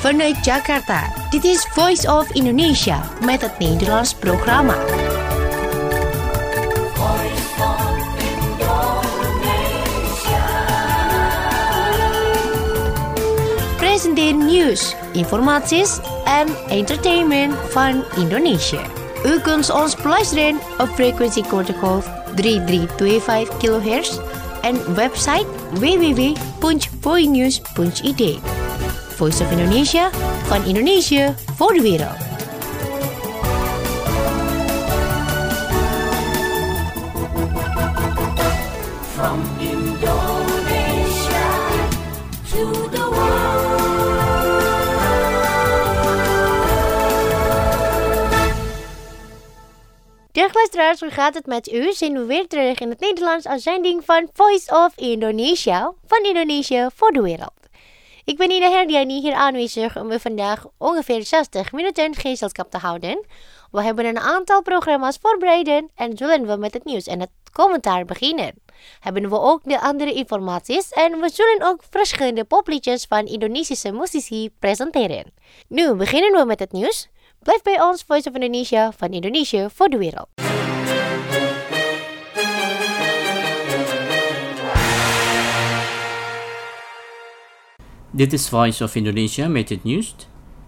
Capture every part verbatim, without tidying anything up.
Vanuit Jakarta, dit is Voice of Indonesia met het Nederlands programma. Voice of Indonesia. Presenteer nieuws, informaties en entertainment van Indonesië. U kunt ons beluisteren op frequentiegolf drie drie twee vijf kilohertz en website w w w punt voinews punt i d. Voice of Indonesia, van Indonesië voor de wereld. From Indonesia to the world. Dag luisteraars, hoe gaat het met u? Zijn we weer terug in het Nederlands uitzending van Voice of Indonesia, van Indonesië voor de wereld. Ik ben Ina Herdiani hier aanwezig om u vandaag ongeveer zestig minuten gezelschap te houden. We hebben een aantal programma's voorbereid en zullen we met het nieuws en het commentaar beginnen. Hebben we ook de andere informaties en we zullen ook verschillende popliedjes van Indonesische muzici presenteren. Nu beginnen we met het nieuws. Blijf bij ons, Voice of Indonesia, van Indonesië voor de wereld. Dit is Voice of Indonesia met het nieuws.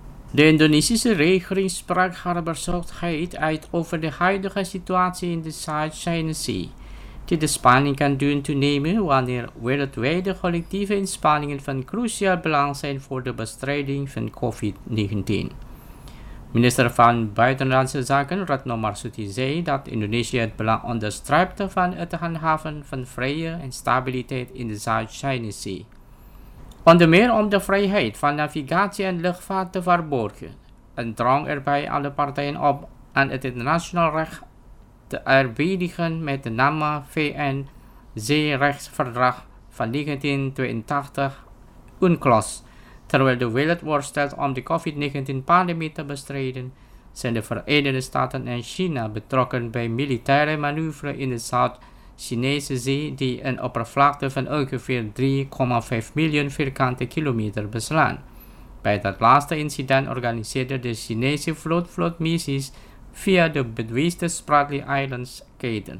De Indonesische regering sprak haar bezorgdheid uit over de huidige situatie in de South China Sea, die de spanning kan doen toenemen wanneer wereldwijde collectieve inspanningen van cruciaal belang zijn voor de bestrijding van covid negentien. Minister van Buitenlandse Zaken Retno Marsudi zei dat Indonesië het belang onderstreepte van het handhaven van vrede en stabiliteit in de South China Sea. Onder meer om de vrijheid van navigatie en luchtvaart te waarborgen en drong erbij alle partijen op aan het internationaal recht te eerbiedigen met de NAMA V N Zeerechtsverdrag van negentien tweeëntachtig UNCLOS. Terwijl de wereld worstelt om de covid negentien-pandemie te bestrijden, zijn de Verenigde Staten en China betrokken bij militaire manoeuvres in de Zuid-Chinese Zee die een oppervlakte van ongeveer drie komma vijf miljoen vierkante kilometer beslaan. Bij dat laatste incident organiseerde de Chinese vloot vlootmissies via de bedwiste Spratly Islands keten.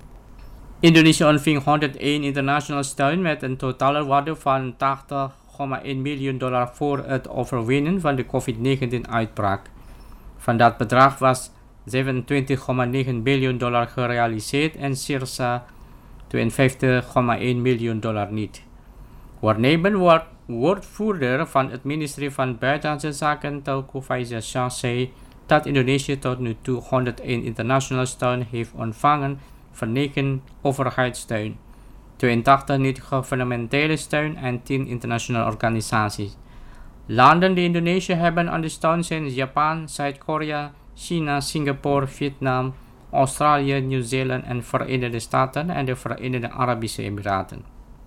Indonesië ontving honderdéén internationale steun met een totale waarde van tachtig komma één miljoen dollar voor het overwinnen van de covid negentien-uitbraak. Van dat bedrag was zevenentwintig komma negen miljoen dollar gerealiseerd en circa tweeënvijftig komma één miljoen dollar niet. Waarnemend woordvoerder van het ministerie van Buitenlandse Zaken Teuku Faiza Shah zei dat Indonesië tot nu toe honderdéén internationale steun heeft ontvangen van negen overheidssteun, tweeëntachtig niet-gouvernementele steun en tien internationale organisaties. Landen die Indonesië hebben ondersteund zijn Japan, Zuid-Korea, China, Singapore, Vietnam, Australië, Nieuw-Zeeland en Verenigde Staten en de Verenigde Arabische Emiraten.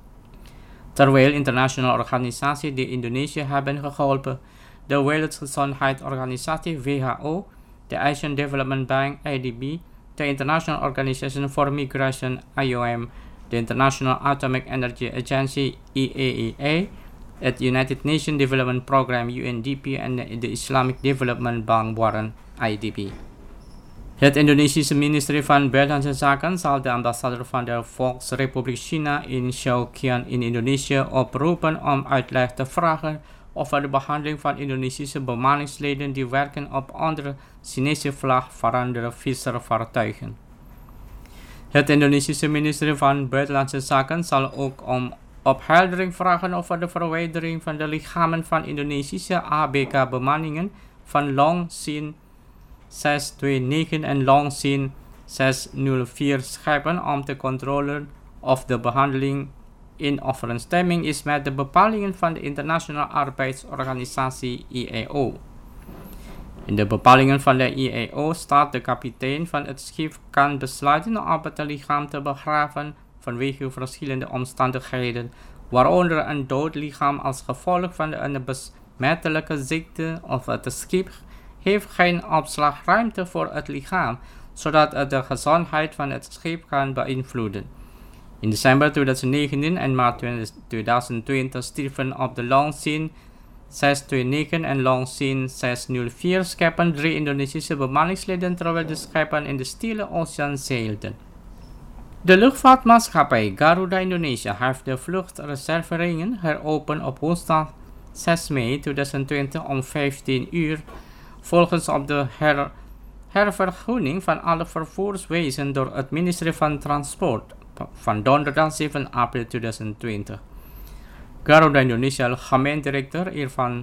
Terwijl internationale organisaties die Indonesië hebben geholpen, de Wereldgezondheidsorganisatie W H O, de Asian Development Bank A D B, de International Organization for Migration I O M, de International Atomic Energy Agency I A E A, het United Nations Development Program U N D P en de Islamic Development Bank waren I D B. Het Indonesische ministerie van Buitenlandse Zaken zal de ambassadeur van de Volksrepubliek China in Xiaoqian in Indonesië oproepen om uitleg te vragen over de behandeling van Indonesische bemanningsleden die werken op onder Chinese vlag varende visservaartuigen. Het Indonesische ministerie van Buitenlandse Zaken zal ook om opheldering vragen over de verwijdering van de lichamen van Indonesische A B K-bemanningen van Longxin zes twee negen en Longxin zes nul vier schepen om te controleren of de behandeling in overeenstemming is met de bepalingen van de Internationale Arbeidsorganisatie I A O. In de bepalingen van de I A O staat de kapitein van het schip kan besluiten om het lichaam te begraven vanwege verschillende omstandigheden, waaronder een dood lichaam als gevolg van een besmettelijke ziekte of het schip heeft geen opslagruimte voor het lichaam, zodat het de gezondheid van het schip kan beïnvloeden. In december tweeduizend negentien en maart tweeduizend twintig stierven op de Longxin zes twee negen en Longsin zes nul vier schepen drie Indonesische bemanningsleden terwijl de schepen in de Stille Oceaan zeilden. De luchtvaartmaatschappij Garuda Indonesia heeft de vluchtreserveringen heropend op woensdag zes mei tweeduizend twintig om vijftien uur, volgens op de her, hervergunning van alle vervoerswezen door het ministerie van Transport van donderdag zeven april tweeduizend twintig. Garuda Indonesia algemeen-directeur Irfan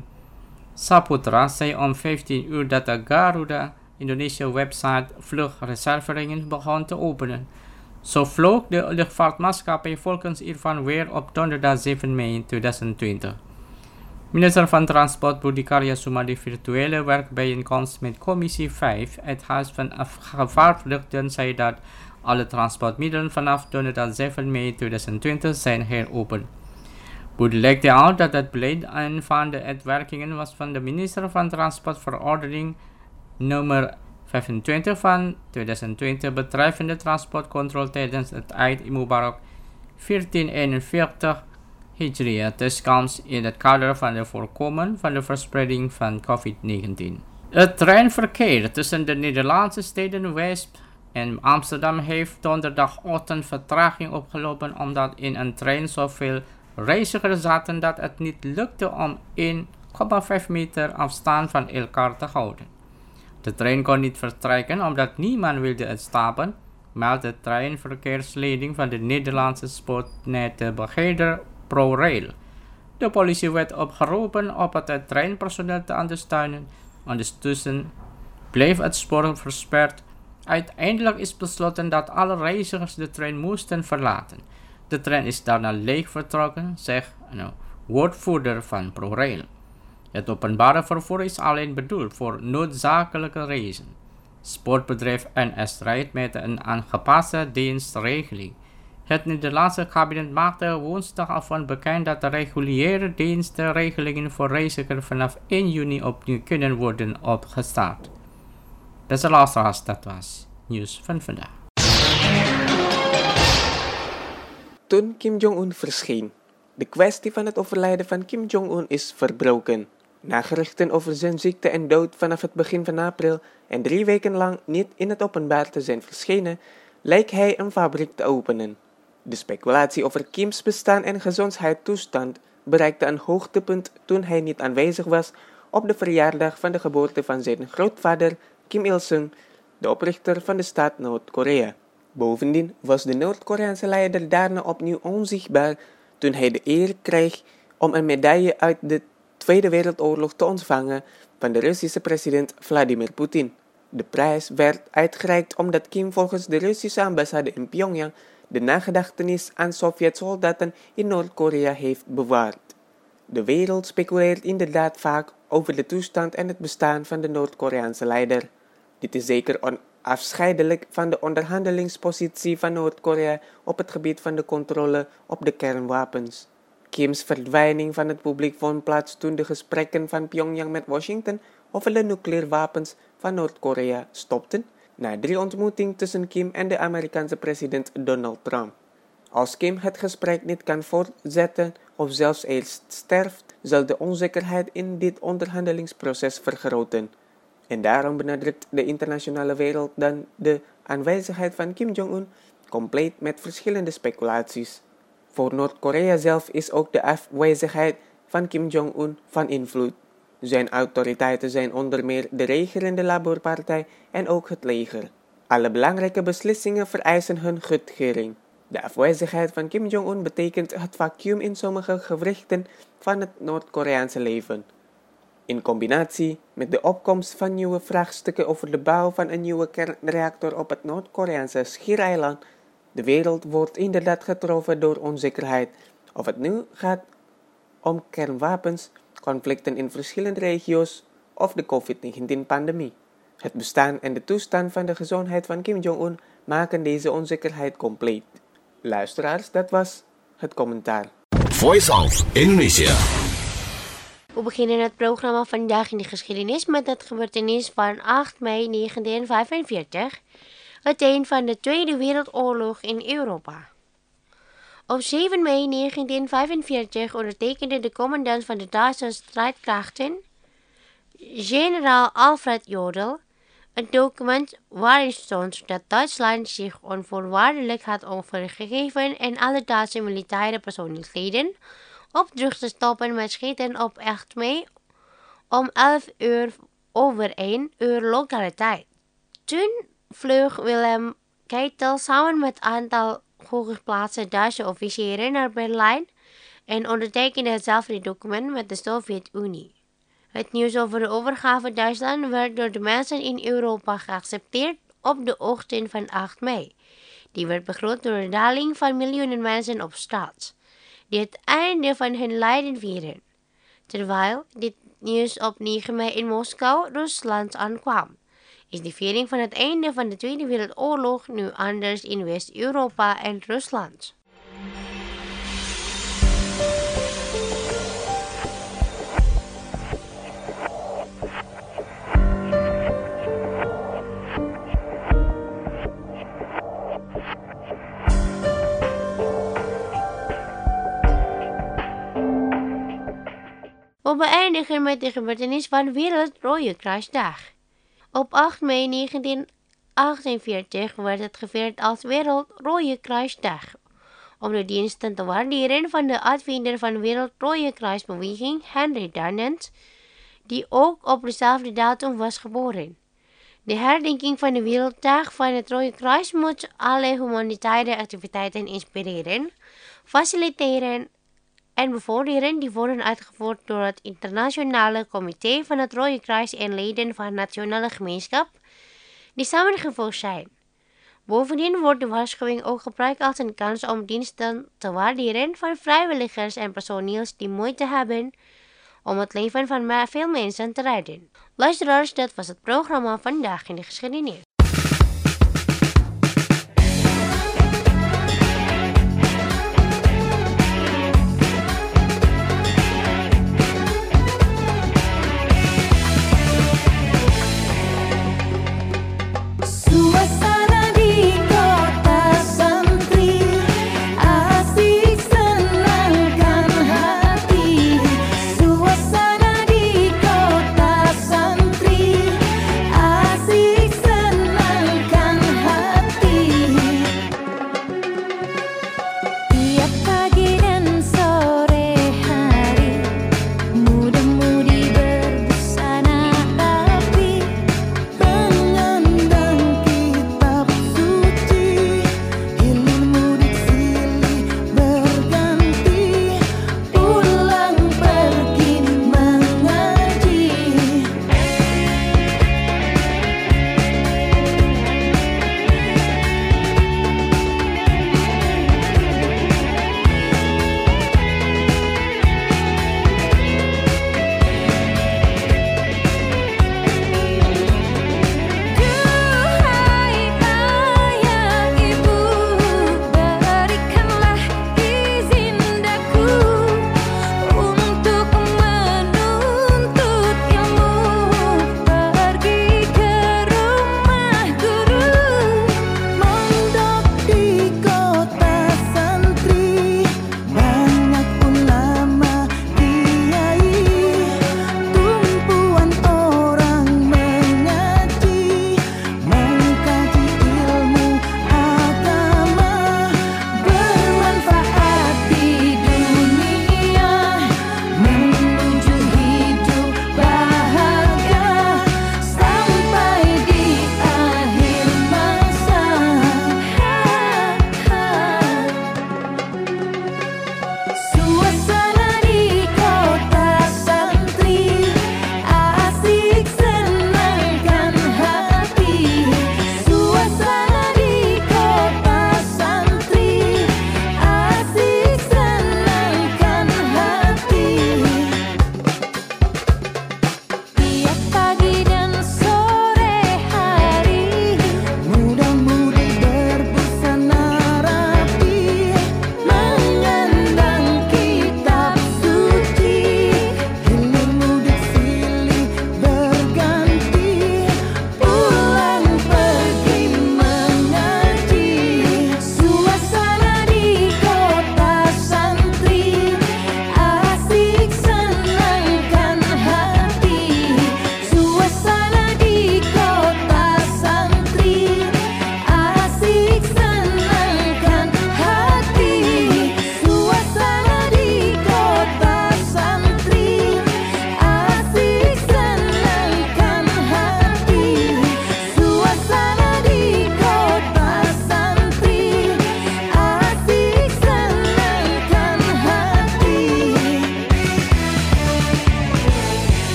Saputra zei om vijftien uur dat de Garuda Indonesia website vluchtreserveringen begon te openen. Zo vloog de luchtvaartmaatschappij volgens Irfan weer op donderdag zeven mei tweeduizend twintig. Minister van Transport Budi Karya Sumadi virtuele werkbijeenkomst met commissie vijf, het Huis van Afgevaardigden, zei dat alle transportmiddelen vanaf donderdag zeven mei tweeduizend twintig zijn heropend. Budi legde uit dat het beleid een van de uitwerkingen was van de minister van Transport verordening nummer vijfentwintig van tweeduizend twintig betreffende transportcontrole tijdens het Eid Mubarak veertien eenenveertig Hijriah tussenkomst in het kader van het voorkomen van de verspreiding van covid negentien. Het treinverkeer tussen de Nederlandse steden Weesp en Amsterdam heeft donderdagochtend vertraging opgelopen omdat in een trein zoveel reizigers zaten dat het niet lukte om één komma vijf meter afstand van elkaar te houden. De trein kon niet vertrekken omdat niemand wilde uitstappen, meldt de treinverkeersleiding van de Nederlandse spoornetbegeleider ProRail. De politie werd opgeroepen op het treinpersoneel te ondersteunen. Ondertussen bleef het spoor versperd. Uiteindelijk is besloten dat alle reizigers de trein moesten verlaten. De trein is daarna leeg vertrokken, zegt een woordvoerder van ProRail. Het openbare vervoer is alleen bedoeld voor noodzakelijke reizen. Spoorwegbedrijf N S rijdt met een aangepaste dienstregeling. Het Nederlandse kabinet maakte woensdagavond bekend dat de reguliere dienstregelingen voor reizigers vanaf één juni opnieuw kunnen worden opgestart. Beste luisteraars, dat was nieuws van vandaag. Toen Kim Jong-un verscheen. De kwestie van het overlijden van Kim Jong-un is verbroken. Na geruchten over zijn ziekte en dood vanaf het begin van april en drie weken lang niet in het openbaar te zijn verschenen, lijkt hij een fabriek te openen. De speculatie over Kims bestaan en gezondheidstoestand bereikte een hoogtepunt toen hij niet aanwezig was op de verjaardag van de geboorte van zijn grootvader Kim Il-sung, de oprichter van de staat Noord-Korea. Bovendien was de Noord-Koreaanse leider daarna opnieuw onzichtbaar toen hij de eer kreeg om een medaille uit de Tweede Wereldoorlog te ontvangen van de Russische president Vladimir Poetin. De prijs werd uitgereikt omdat Kim volgens de Russische ambassade in Pyongyang de nagedachtenis aan Sovjet-soldaten in Noord-Korea heeft bewaard. De wereld speculeert inderdaad vaak over de toestand en het bestaan van de Noord-Koreaanse leider. Dit is zeker onafscheidelijk van de onderhandelingspositie van Noord-Korea op het gebied van de controle op de kernwapens. Kims verdwijning van het publiek vond plaats toen de gesprekken van Pyongyang met Washington over de nucleaire wapens van Noord-Korea stopten, na drie ontmoetingen tussen Kim en de Amerikaanse president Donald Trump. Als Kim het gesprek niet kan voortzetten of zelfs eerst sterft, zal de onzekerheid in dit onderhandelingsproces vergroten. En daarom benadrukt de internationale wereld dan de aanwezigheid van Kim Jong-un, compleet met verschillende speculaties. Voor Noord-Korea zelf is ook de afwezigheid van Kim Jong-un van invloed. Zijn autoriteiten zijn onder meer de regerende Labour-partij en ook het leger. Alle belangrijke beslissingen vereisen hun goedkeuring. De afwezigheid van Kim Jong-un betekent het vacuüm in sommige gewrichten van het Noord-Koreaanse leven. In combinatie met de opkomst van nieuwe vraagstukken over de bouw van een nieuwe kernreactor op het Noord-Koreaanse schiereiland, de wereld wordt inderdaad getroffen door onzekerheid of het nu gaat om kernwapens, conflicten in verschillende regio's of de covid negentien-pandemie. Het bestaan en de toestand van de gezondheid van Kim Jong-un maken deze onzekerheid compleet. Luisteraars, dat was het commentaar. Voice of Indonesia. We beginnen het programma Vandaag in de Geschiedenis met het gebeurtenis van acht mei negentien vijfenveertig, het eind van de Tweede Wereldoorlog in Europa. Op zeven mei negentien vijfenveertig ondertekende de commandant van de Duitse strijdkrachten, generaal Alfred Jodl, een document waarin stond dat Duitsland zich onvoorwaardelijk had overgegeven en alle Duitse militaire personeelsleden opdroeg te stoppen met schieten op acht mei om elf uur over één uur lokale tijd. Toen vloog Wilhelm Keitel samen met een aantal hooggeplaatste Duitse officieren naar Berlijn en ondertekende hetzelfde document met de Sovjet-Unie. Het nieuws over de overgave Duitsland werd door de mensen in Europa geaccepteerd op de ochtend van acht mei. Die werd begroet door de daling van miljoenen mensen op straat, die het einde van hun lijden vieren. Terwijl dit nieuws op negen mei in Moskou, Rusland, aankwam, is de viering van het einde van de Tweede Wereldoorlog nu anders in West-Europa en Rusland. We beëindigen met de gebeurtenis van Wereld Rode Kruisdag. Op acht mei negentien achtenveertig werd het gevierd als Wereld Rode Kruisdag, om de diensten te waarderen van de uitvinder van de Wereld Rode Kruisbeweging, Henry Dunant, die ook op dezelfde datum was geboren. De herdenking van de Werelddag van het Rode Kruis moet alle humanitaire activiteiten inspireren, faciliteren en bevorderen die worden uitgevoerd door het Internationale Comité van het Rode Kruis en leden van de nationale gemeenschap die samengevoegd zijn. Bovendien wordt de waarschuwing ook gebruikt als een kans om diensten te waarderen van vrijwilligers en personeels die moeite hebben om het leven van veel mensen te redden. Luisteraars, dat was het programma Vandaag in de Geschiedenis. Suasana di kota santri, asik senang.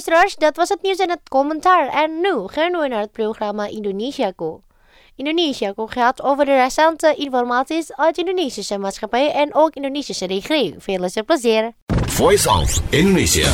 luisteraars, dat was het nieuws en het commentaar. En nu gaan we naar het programma Indonesiaku. Indonesiaku gaat over de recente informaties uit Indonesische maatschappij en ook Indonesische regering. Veel luisterplezier. Voice of Indonesia.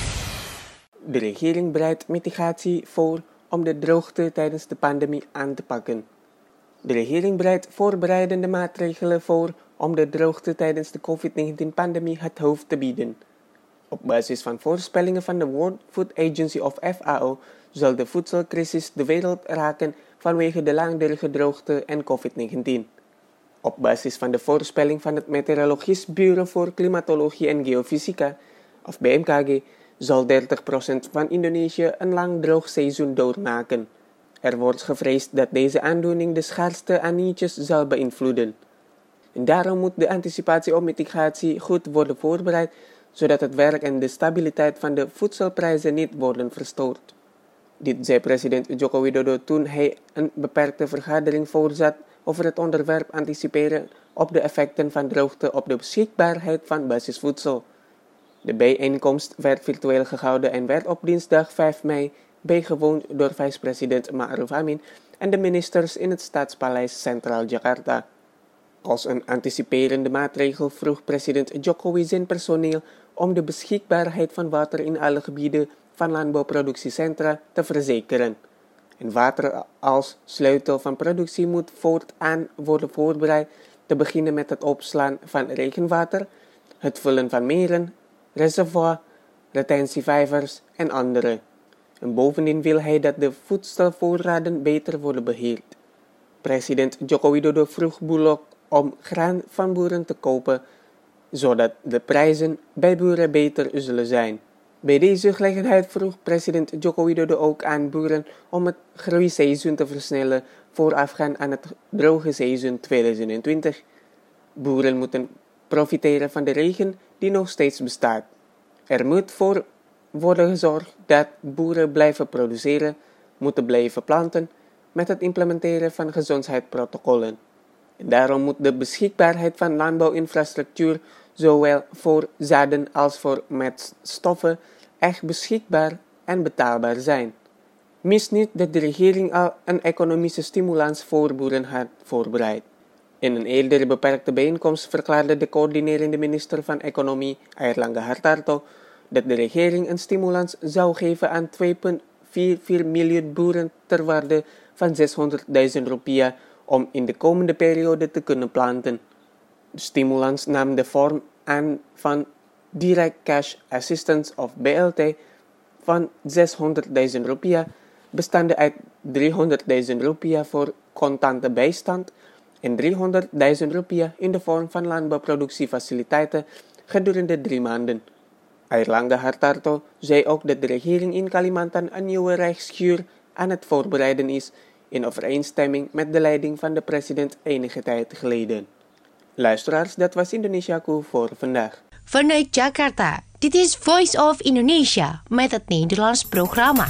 De regering bereidt mitigatie voor om de droogte tijdens de pandemie aan te pakken. De regering bereidt voorbereidende maatregelen voor om de droogte tijdens de covid negentien-pandemie het hoofd te bieden. Op basis van voorspellingen van de World Food Agency of F A O zal de voedselcrisis de wereld raken vanwege de langdurige droogte en covid negentien. Op basis van de voorspelling van het Meteorologisch Bureau voor Klimatologie en Geofysica, of B M K G, zal dertig procent van Indonesië een lang droog seizoen doormaken. Er wordt gevreesd dat deze aandoening de schaarste aan nietjes zal beïnvloeden. En daarom moet de anticipatie op mitigatie goed worden voorbereid, zodat het werk en de stabiliteit van de voedselprijzen niet worden verstoord. Dit zei president Joko Widodo toen hij een beperkte vergadering voorzat over het onderwerp anticiperen op de effecten van droogte op de beschikbaarheid van basisvoedsel. De bijeenkomst werd virtueel gehouden en werd op dinsdag vijf mei bijgewoond door vice-president Ma'ruf Amin en de ministers in het Stadspaleis Centraal Jakarta. Als een anticiperende maatregel vroeg president Jokowi zijn personeel om de beschikbaarheid van water in alle gebieden van landbouwproductiecentra te verzekeren. En water als sleutel van productie moet voortaan worden voorbereid, te beginnen met het opslaan van regenwater, het vullen van meren, reservoirs, retentievijvers en andere. En bovendien wil hij dat de voedselvoorraden beter worden beheerd. President Joko Widodo vroeg Bulog om graan van boeren te kopen, zodat de prijzen bij boeren beter zullen zijn. Bij deze gelegenheid vroeg president Joko Widodo ook aan boeren om het groeiseizoen te versnellen voorafgaand aan het droge seizoen tweeduizend twintig. Boeren moeten profiteren van de regen die nog steeds bestaat. Er moet voor worden gezorgd dat boeren blijven produceren, moeten blijven planten met het implementeren van gezondheidsprotocollen. Daarom moet de beschikbaarheid van landbouwinfrastructuur, zowel voor zaden als voor meststoffen, echt beschikbaar en betaalbaar zijn. Mis niet dat de regering al een economische stimulans voor boeren had voorbereid. In een eerdere beperkte bijeenkomst verklaarde de coördinerende minister van Economie, Airlangga Hartarto, dat de regering een stimulans zou geven aan twee komma vierentveertig miljoen boeren ter waarde van zeshonderdduizend rupiah om in de komende periode te kunnen planten. De stimulans nam de vorm aan van Direct Cash Assistance of B L T van zeshonderdduizend rupiah, bestaande uit driehonderdduizend rupiah voor contante bijstand en driehonderdduizend rupiah in de vorm van landbouwproductiefaciliteiten gedurende drie maanden. Airlangga Hartarto zei ook dat de regering in Kalimantan een nieuwe rijksschuur aan het voorbereiden is, in overeenstemming met de leiding van de president enige tijd geleden. Luisteraars, dat was Indonesiaku voor vandaag. Vanuit Jakarta, dit is Voice of Indonesia met het Nederlands programma.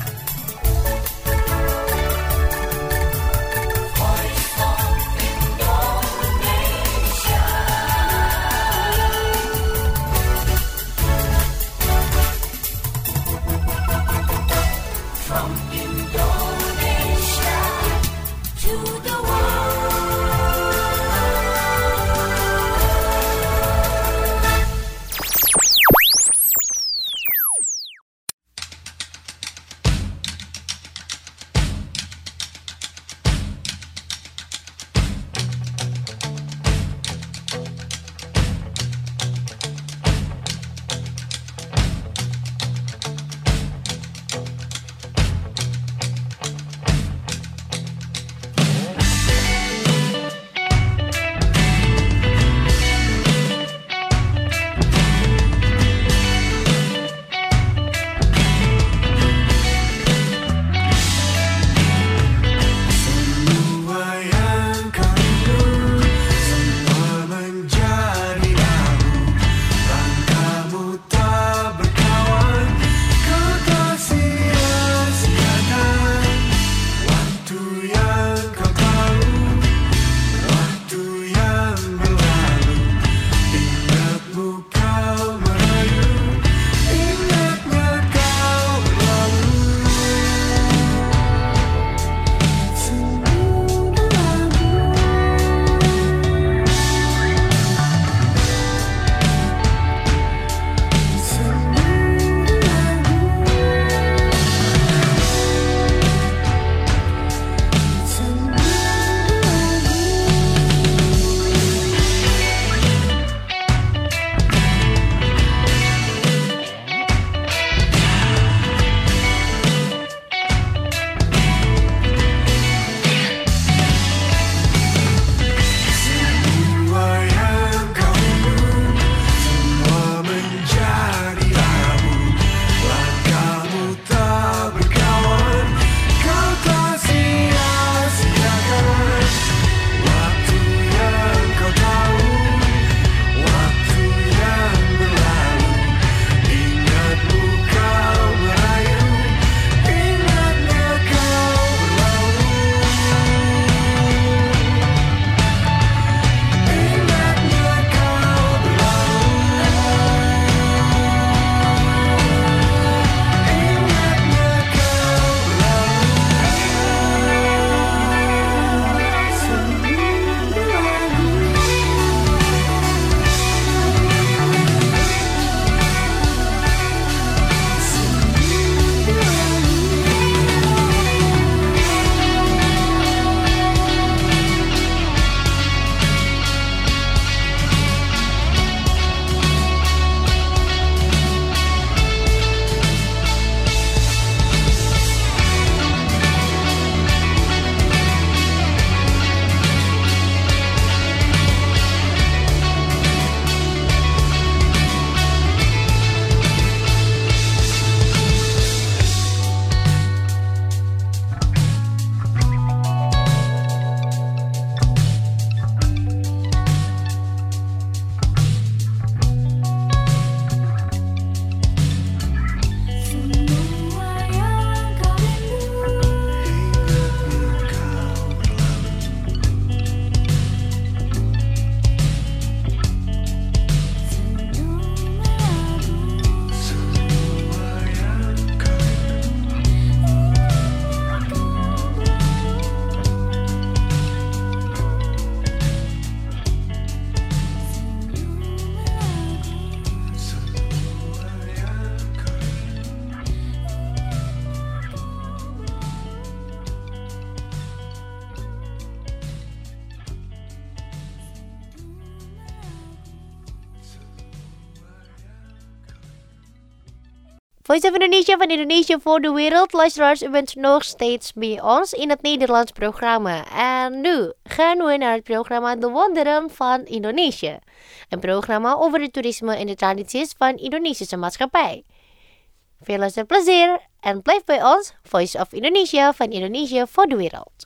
Voice of Indonesia van Indonesia voor de wereld. Luisteraars, u bent nog steeds bij ons in het Nederlands programma. En nu gaan we naar het programma De Wonderen van Indonesië. Een programma over het toerisme en de tradities van de Indonesische maatschappij. Veel luisterplezier en blijf bij ons. Voice of Indonesia van Indonesia voor de wereld.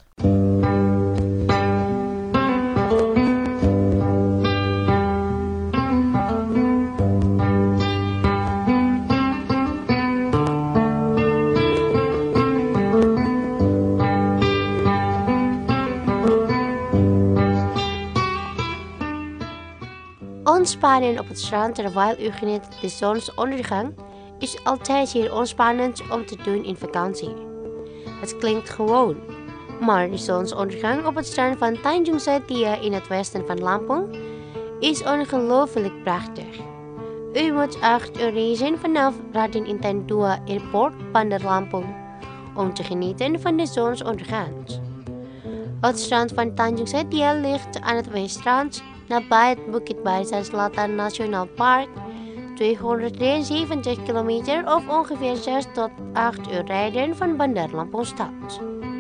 Ontspannen op het strand terwijl u geniet de zonsondergang is altijd zeer ontspannend om te doen in vakantie. Het klinkt gewoon, maar de zonsondergang op het strand van Tanjung Setia in het westen van Lampung is ongelooflijk prachtig. U moet acht uur reizen vanaf Raden Intan dua Airport, Bandar Lampung, om te genieten van de zonsondergang. Het strand van Tanjung Setia ligt aan het weststrand nabij het Bukit Barisan Selatan National Park, tweehonderddrieënzeventig kilometer of ongeveer zes tot acht uur rijden van Bandar Lampung stad.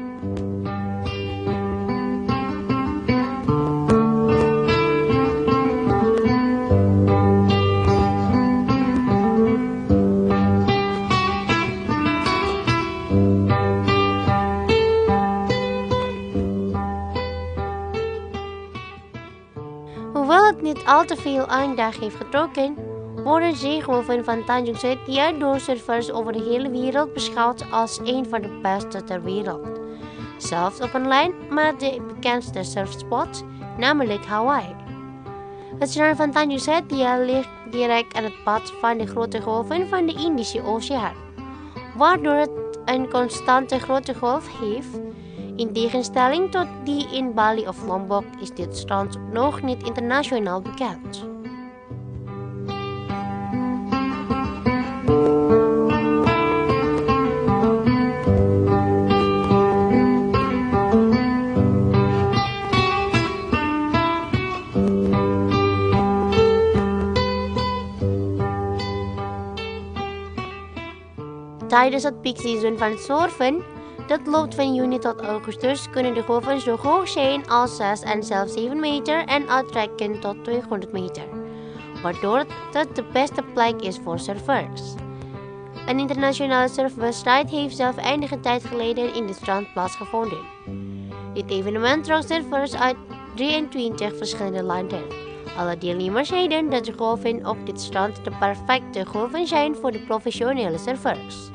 Hoewel het niet al te veel aandacht heeft getrokken, worden zeegolven van Tanjung Setia door surfers over de hele wereld beschouwd als een van de beste ter wereld. Zelfs op een lijn met de bekendste surfspot, namelijk Hawaii. Het strand van Tanjung Setia ligt direct aan het pad van de grote golven van de Indische Oceaan, waardoor het een constante grote golf heeft. In tegenstelling tot die in Bali of Lombok is dit strand nog niet internationaal bekend. Tijdens het piekseason van surfen, dat loopt van juni tot augustus, kunnen de golven zo hoog zijn als zes en zelfs zeven meter en uittrekken tot tweehonderd meter, waardoor het de beste plek is voor surfers. Een internationale surfwedstrijd heeft zelf enige tijd geleden in het strand plaatsgevonden. Dit evenement trok surfers uit drieëntwintig verschillende landen. Alle deelnemers zeiden dat de golven op dit strand de perfecte golven zijn voor de professionele surfers.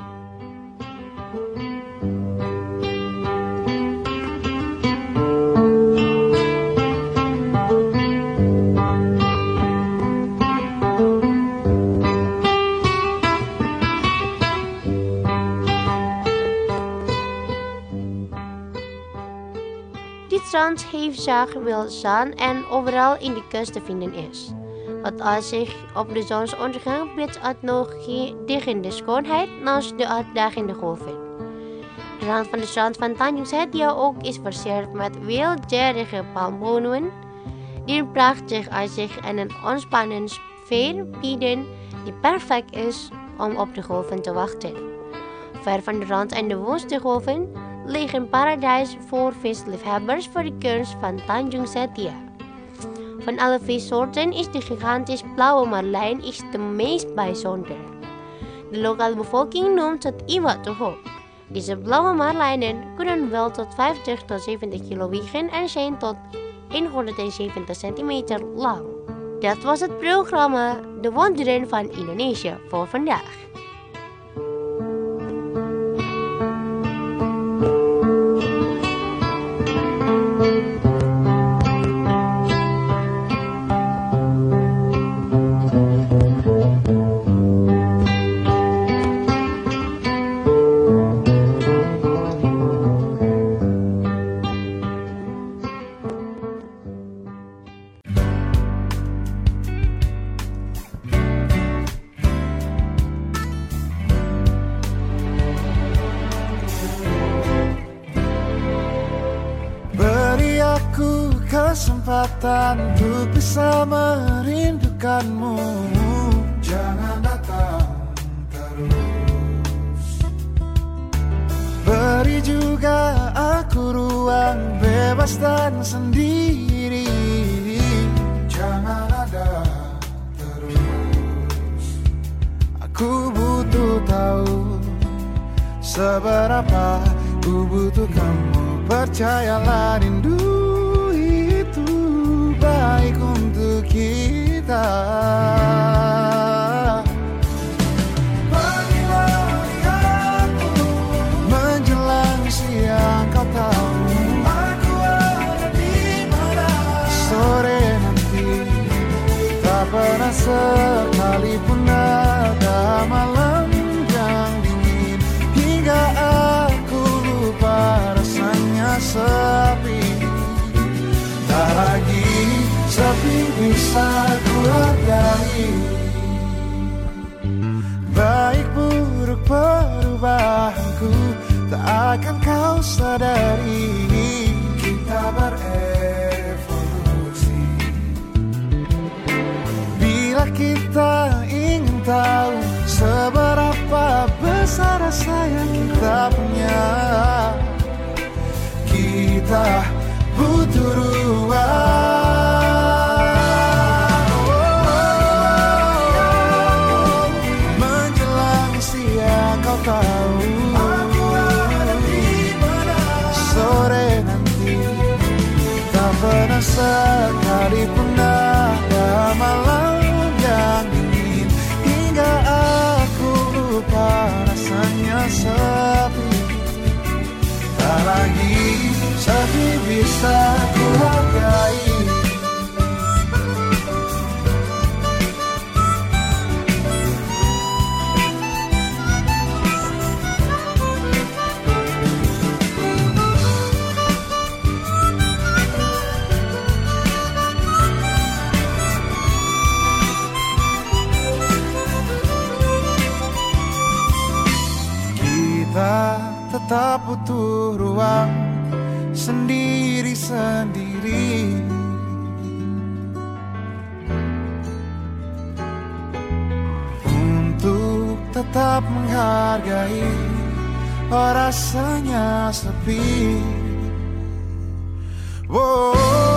Dit strand heeft zagewel zand en overal in de kust te vinden is. Het uitzicht op de zonsondergang biedt uit nog diggende schoonheid naast de uitdagende golven. De rand van de strand van Tanjung Setia ook is versierd met weelderige palmbomen die een prachtig uitzicht en een ontspannende sfeer bieden die perfect is om op de golven te wachten. Ver van de rand en de woeste golven ligt een paradijs voor visliefhebbers voor de kust van Tanjung Setia. Van alle vissoorten is de gigantisch blauwe marlijn is de meest bijzonder. De lokale bevolking noemt het iwa toho. Deze blauwe marlijnen kunnen wel tot vijftig tot zeventig kilo wegen en zijn tot honderdzeventig centimeter lang. Dat was het programma De Wonderen van Indonesië voor vandaag. Kesempatan untuk bisa merindukanmu. Jangan datang terus. juga aku ruang bebas dan sendiri. Jangan ada terus. Aku butuh tahu seberapa ku butuh kamu. Percayalah rindu itu baik untuk kita. Pernah sekalipun ada malam yang dingin hingga aku lupa rasanya sepi. Tak lagi sepi bisa ku hargai. Baik buruk perubahanku tak akan kau sadari. Kita berevolusi. Bila kita ingin tahu seberapa besar rasa yang kita punya, kita butuh ruang. Oh, menjelang siang kau tahu aku ada di mana. Sore nanti tak pernah sekalipun ada malam yang dingin hingga aku lupa rasanya sepi. Tak lagi sepi bisa ku hargai. Tetap butuh ruang sendiri-sendiri. Untuk tetap menghargai oh rasanya sepi. Wow.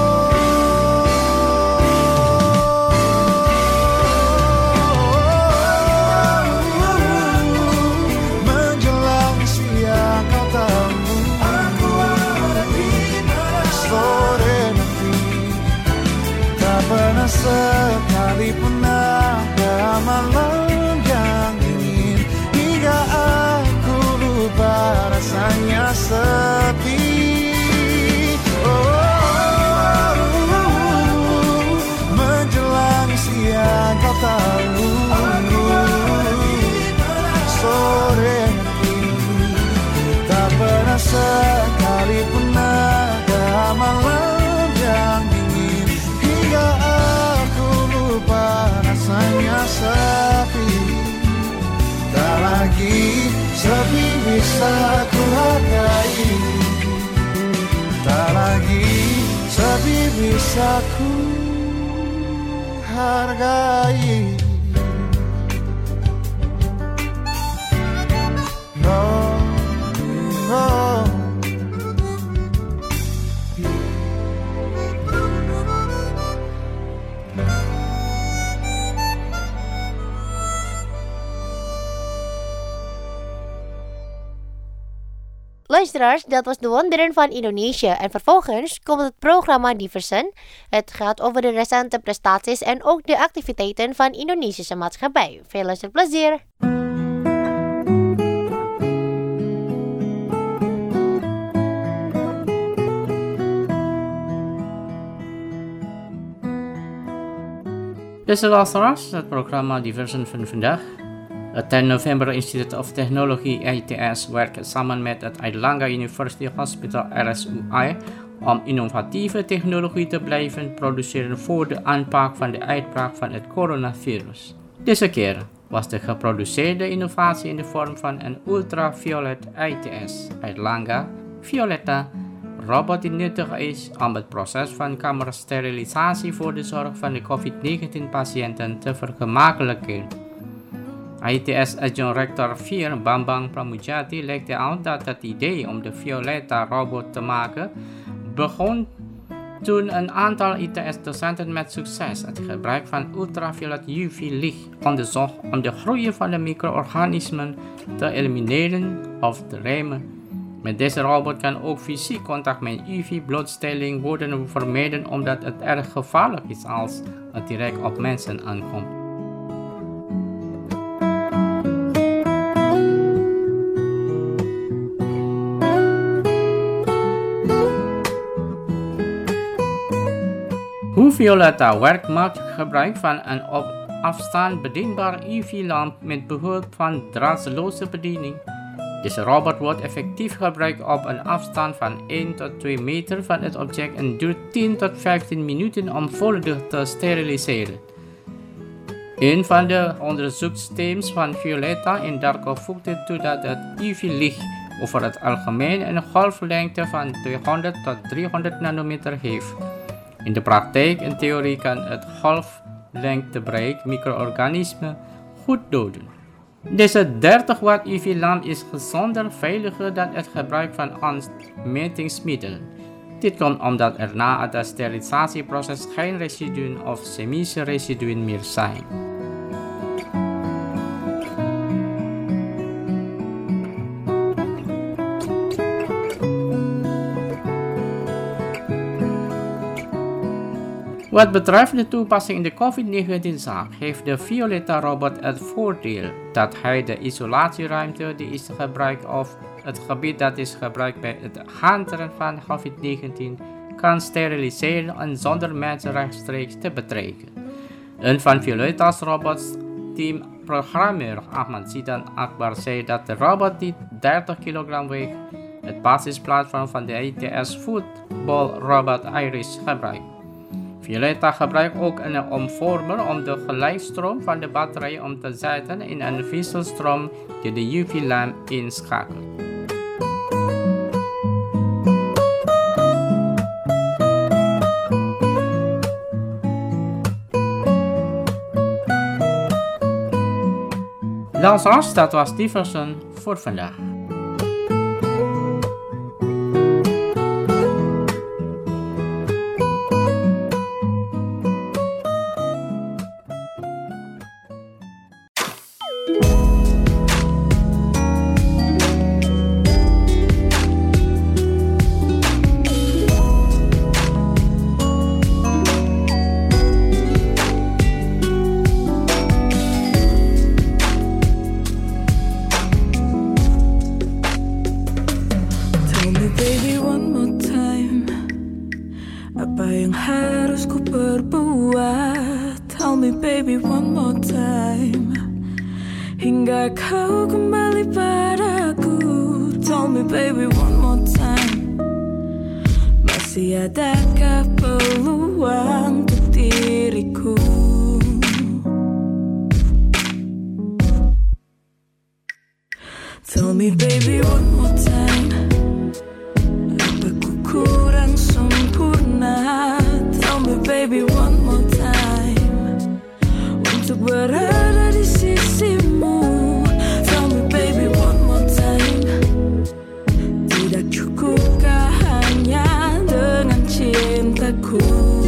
Sekalipun ada malam yang dingin hingga aku lupa rasanya sepi. Oh, menjelang siang kau tahu sore nanti tak pernah sekalipun ada malam yang dingin hingga rasanya sepi. Tak lagi sepi bisa ku hargai. Tak lagi sepi bisa ku hargai. Oh, oh. Luisteraars, dat was de wonderen van Indonesia. En vervolgens komt het programma Diversen. Het gaat over de recente prestaties en ook de activiteiten van Indonesische maatschappij. Veel luisterplezier! Beste luisteraars, het programma Diversen van vandaag. Het ten November Institute of Technology I T S werkt samen met het Airlangga University Hospital R S U I om innovatieve technologie te blijven produceren voor de aanpak van de uitbraak van het coronavirus. Deze keer was de geproduceerde innovatie in de vorm van een ultraviolet I T S, Airlangga Violetta, robot die nuttig is om het proces van kamersterilisatie voor de zorg van de covid negentien patiënten te vergemakkelijken. I T S Adjunct Rector vier Bambang Pramujati legde uit dat het idee om de Violeta-robot te maken begon toen een aantal I T S-docenten met succes het gebruik van ultraviolet U V-licht onderzocht om de groei van de micro-organismen te elimineren of te remmen. Met deze robot kan ook fysiek contact met U V-blootstelling worden vermeden omdat het erg gevaarlijk is als het direct op mensen aankomt. Hoe Violeta werkt maakt gebruik van een op afstand bedienbare U V-lamp met behulp van draadloze bediening. Deze robot wordt effectief gebruikt op een afstand van één tot twee meter van het object en duurt tien tot vijftien minuten om volledig te steriliseren. Een van de onderzoeksteams van Violeta in Darko voegde toe dat het U V-licht over het algemeen een golflengte van tweehonderd tot driehonderd nanometer heeft. In de praktijk en theorie kan het golflengtebereik micro-organismen goed doden. Deze dertig watt U V-lamp is gezonder veiliger dan het gebruik van ontmetingsmiddelen. Dit komt omdat er na het sterilisatieproces geen residuen of chemische residuen meer zijn. Wat betreft de toepassing in de COVID negentien-zaak heeft de Violeta-robot het voordeel dat hij de isolatieruimte die is gebruikt of het gebied dat is gebruikt bij het handelen van COVID negentien kan steriliseren en zonder mensen rechtstreeks te betrekken. Een van Violeta's robots teamprogrammeur Ahmad Zidan Akbar zei dat de robot die dertig kilogram weegt het basisplatform van de I T S voetbalrobot Iris gebruikt. Violeta gebruikt ook een omvormer om de gelijkstroom van de batterij om te zetten in een wisselstroom die de U V-lamp inschakelt. Luisteraars, dat was Diversen voor vandaag. Hingga kau kembali padaku. Tell me baby one more time. Masih adakah peluang untuk diriku? Tell me baby one more time. Apa ku kurang sempurna? Tell me baby one more time. Untuk berada di sisimu. Tell me baby one more time. Tidak cukupkah hanya dengan cintaku?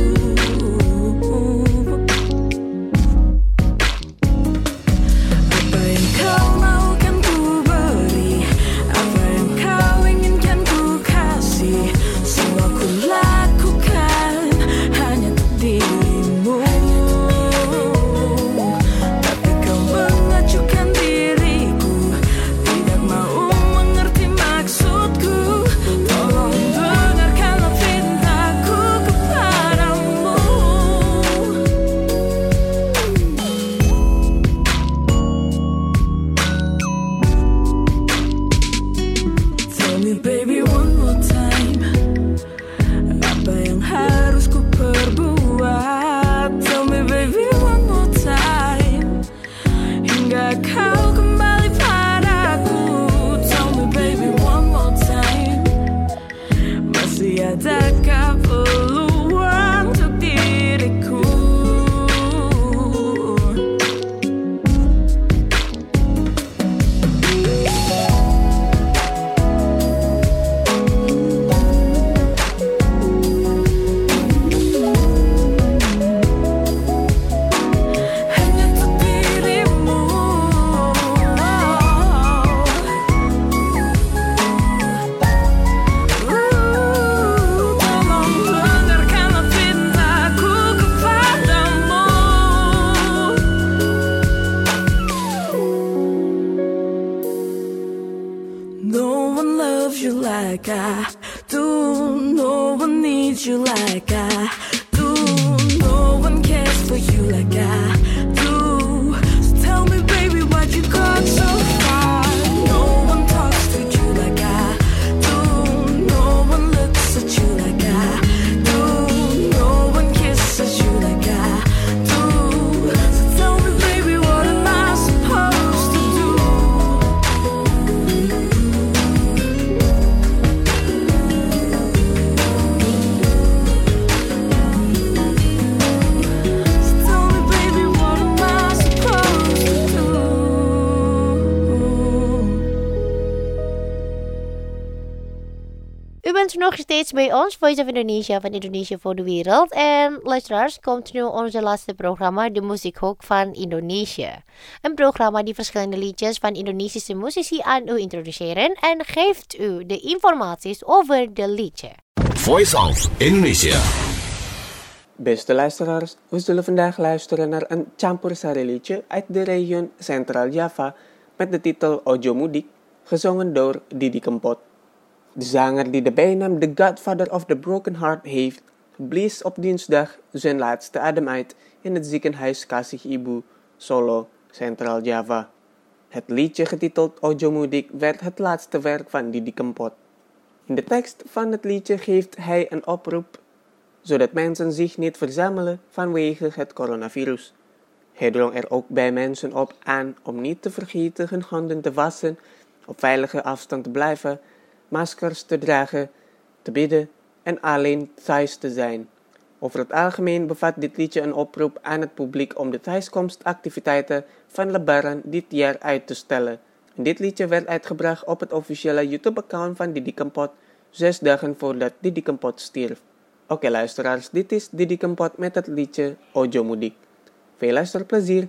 Apa yang kau mau kan ku beri, apa yang kau inginkan ku kasih. Semua ku lakukan hanya untuk dirimu. Tapi kau mengacuhkan diriku, tidak mau mengerti maksudku. Tolong dengarkanlah cintaku kepadamu. Tell me baby one more time. Apa yang harus ku perbuat? Tell me baby one more time. Hingga kau kembali padaku. Tell me baby one more time. Masih adakah peluang untuk diriku? like I do. No one needs you like I do. No one cares for you like I do. So tell me, baby, why'd you go so far? No one talks to you like I do. No one looks at you like I do. No one kisses you like I do. So tell me, baby, what am I supposed to do? So tell me, baby, what am I supposed to do? U bent nog steeds bij ons, Voice of Indonesia van Indonesië voor de Wereld. En luisteraars, komt nu onze laatste programma, de Muziekhok van Indonesië. Een programma die verschillende liedjes van Indonesische muzici aan u introduceren en geeft u de informaties over de liedje. Voice of Indonesia. Beste luisteraars, we zullen vandaag luisteren naar een campur sari liedje uit de regio Central Java met de titel Ojo Mudik, gezongen door Didi Kempot. De zanger die de bijnaam The Godfather of the Broken Heart heeft, blies op dinsdag zijn laatste adem uit in het ziekenhuis Kasih Ibu, Solo, Central Java. Het liedje getiteld Ojo Mudik werd het laatste werk van Didi Kempot. In de tekst van het liedje geeft hij een oproep, zodat mensen zich niet verzamelen vanwege het coronavirus. Hij drong er ook bij mensen op aan om niet te vergeten hun handen te wassen, op veilige afstand te blijven, maskers te dragen, te bidden en alleen thuis te zijn. Over het algemeen bevat dit liedje een oproep aan het publiek om de thuiskomstactiviteiten van Lebaran dit jaar uit te stellen. En dit liedje werd uitgebracht op het officiële YouTube-account van Didi Kempot, zes dagen voordat Didi Kempot stierf. Oké luisteraars, dit is Didi Kempot met het liedje Ojo Mudik. Veel luisterplezier!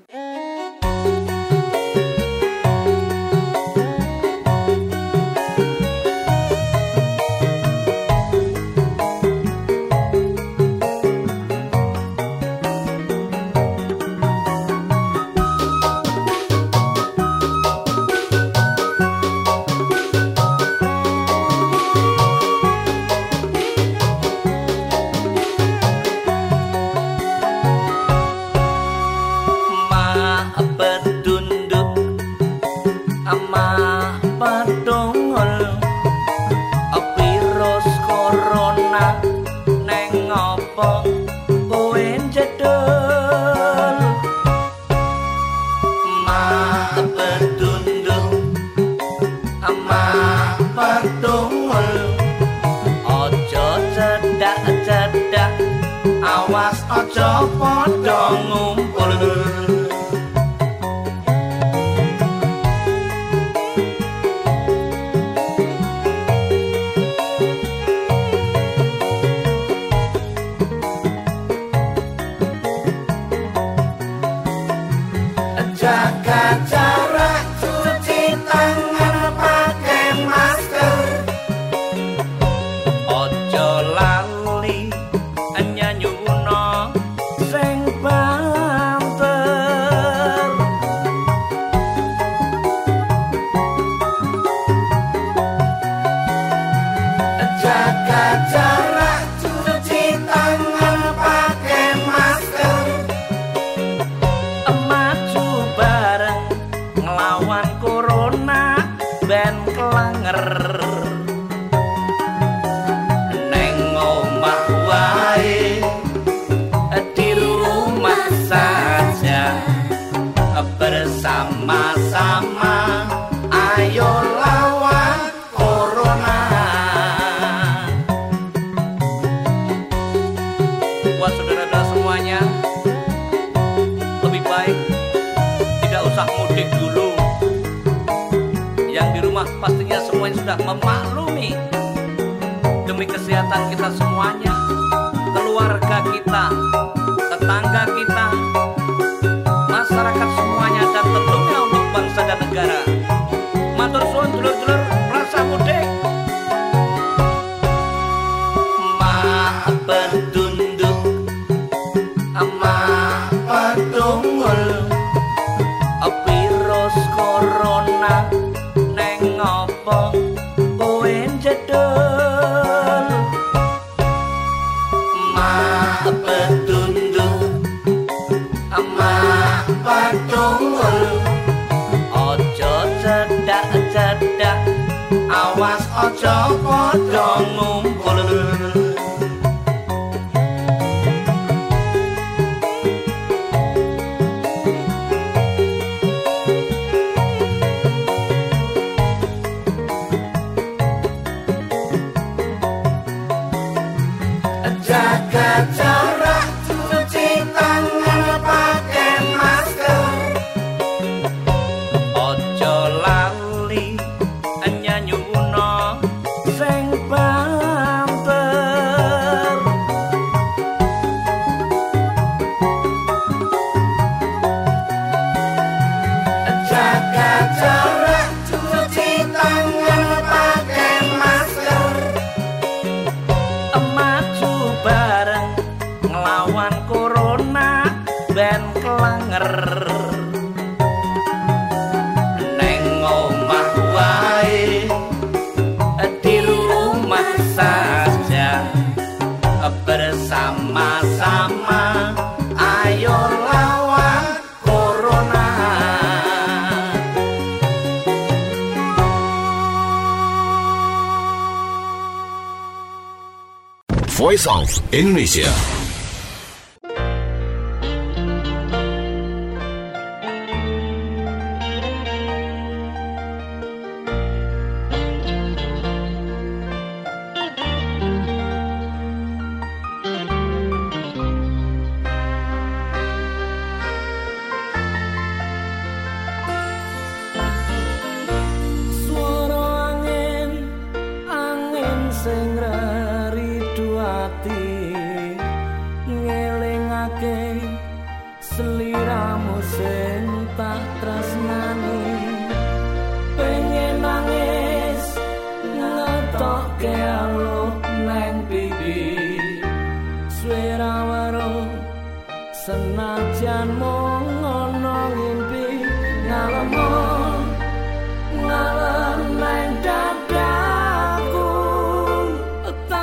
Awas ojo podo ngumpul. Jaga jarak, cuci tangan pakai masker. Ojo lali nyanyuno sing banter. Jaga jarak, cuci tangan pakai masker. Maju bareng ngelawan corona ben kelanger. Neng omah wae di rumah saja bersama-sama, ayo lawan corona. Buat saudara-saudara semuanya, lebih baik tidak usah mudik dulu. Yang di rumah pastinya semuanya sudah memaklumi. Demi kesehatan kita semuanya, keluarga kita, tetangga kita, masyarakat semuanya, dan tentunya untuk bangsa dan negara. Matur suwun dulur-dulur rasa mudik. Ma berdunduk, ma berdungul, virus corona neng opo kowe jedul. kanca padha ngumpul. Jaga jarak, cuci tangan, pakai masker. Ojo lali nyanyuno sing banter. Jaga jarak, cuci tangan, pakai masker. Maju bareng nglawan corona ben kelanger. Neng omah wae, di rumah saja, bersama-sama ayo lawan corona. Voice of Indonesia. Suara angin, angin sing raridu ati, ngelingake seliramu sing tak tresnani. Pengen nangis ngetokke aluk neng pipi, swara weruh senajan mung ngono ngimpi. Ngalamun ngalem neng dadaku,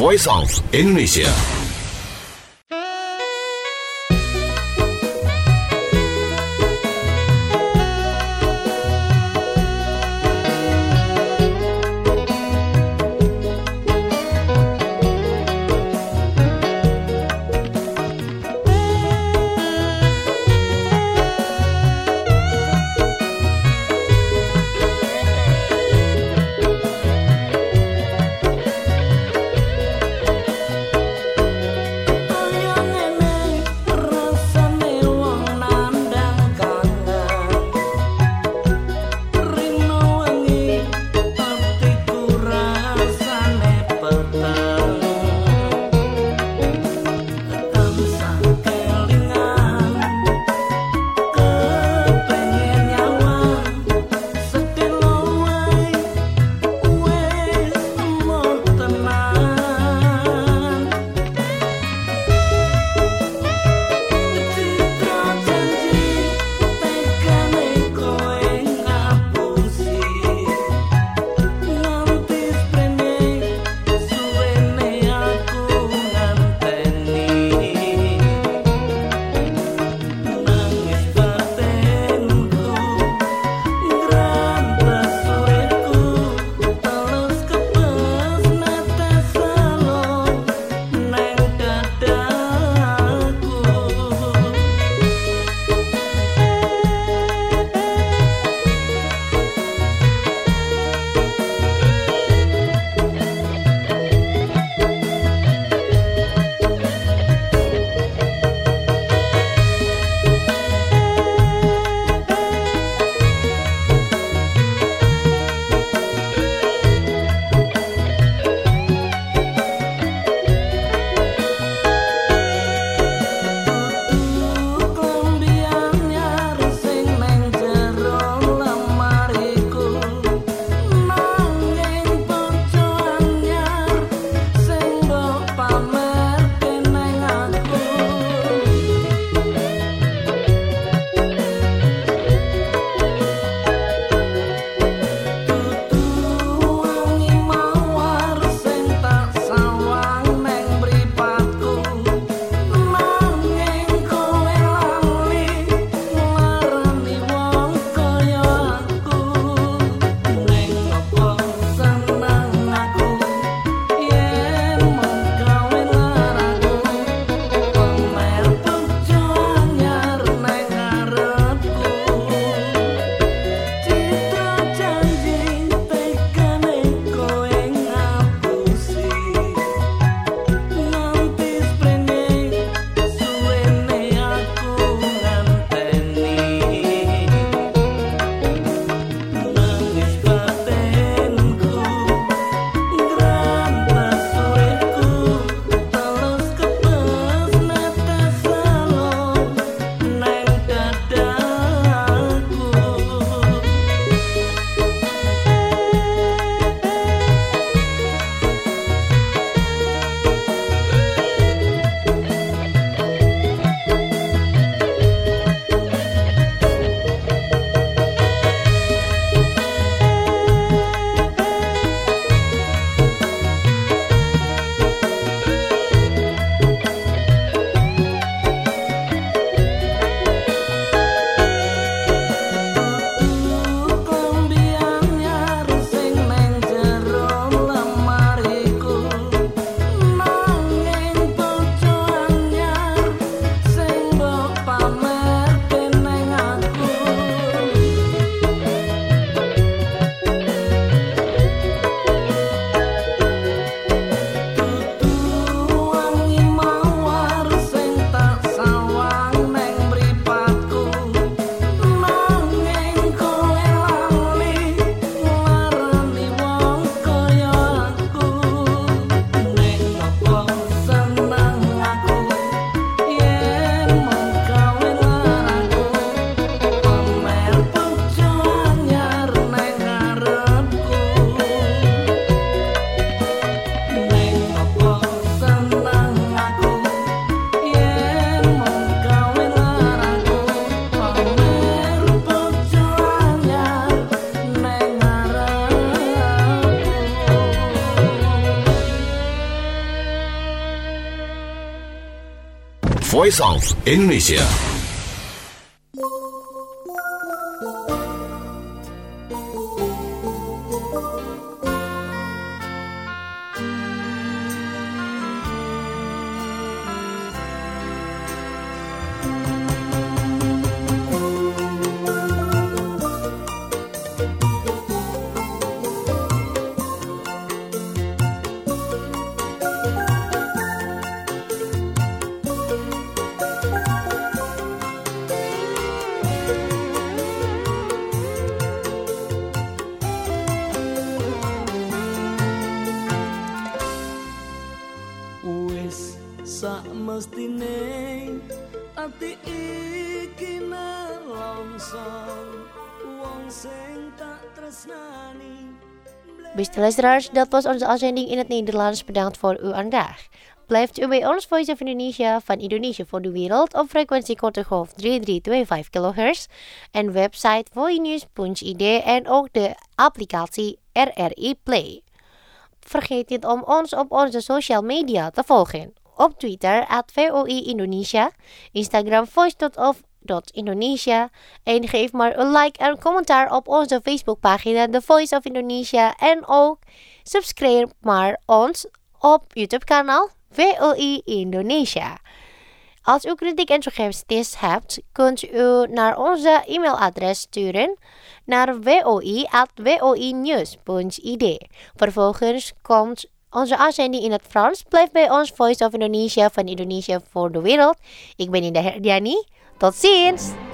Voice of Indonesia. Voice of Indonesia. Wis sak mestine ati iki nelongso wong sing tak tresnani. Beste luisteraars, dat was onze uitzending in het Nederlands. Bedankt voor uw aandacht. Blijft u bij ons Voice of Indonesia van Indonesië voor de wereld op frequentie korte golf drie drie twee vijf kilohertz en website voinews punt i d en ook de applicatie R R I Play. Vergeet niet om ons op onze social media te volgen. Op Twitter at V O I Indonesia, Instagram voice.of.indonesia en geef maar een like en commentaar op onze Facebookpagina The Voice of Indonesia en ook subscribe maar ons op YouTube kanaal V O I Indonesia. Als u kritiek en suggesties hebt, kunt u naar onze e-mailadres sturen naar voi at voinews punt i d. Vervolgens komt onze uitzending in het Frans. Blijf bij ons Voice of Indonesia van Indonesië voor de wereld. Ik ben Indah Herdiani. Tot ziens!